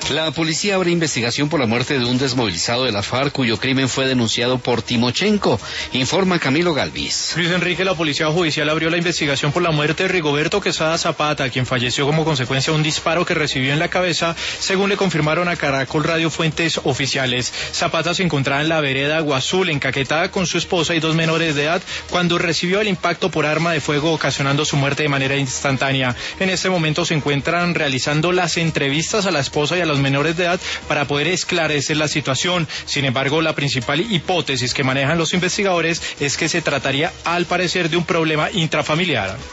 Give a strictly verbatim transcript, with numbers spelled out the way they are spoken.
La policía abre investigación por la muerte de un desmovilizado de la FARC cuyo crimen fue denunciado por Timochenko, informa Camilo Galvis. Luis Enrique, la policía judicial abrió la investigación por la muerte de Rigoberto Quesada Zapata, quien falleció como consecuencia de un disparo que recibió en la cabeza, según le confirmaron a Caracol Radio fuentes oficiales. Zapata se encontraba en la vereda Agua Azul, en Caquetá, con su esposa y dos menores de edad, cuando recibió el impacto por arma de fuego, ocasionando su muerte de manera instantánea. En este momento se encuentran realizando las entrevistas a la esposa y a los menores de edad para poder esclarecer la situación. Sin embargo, la principal hipótesis que manejan los investigadores es que se trataría, al parecer, de un problema intrafamiliar.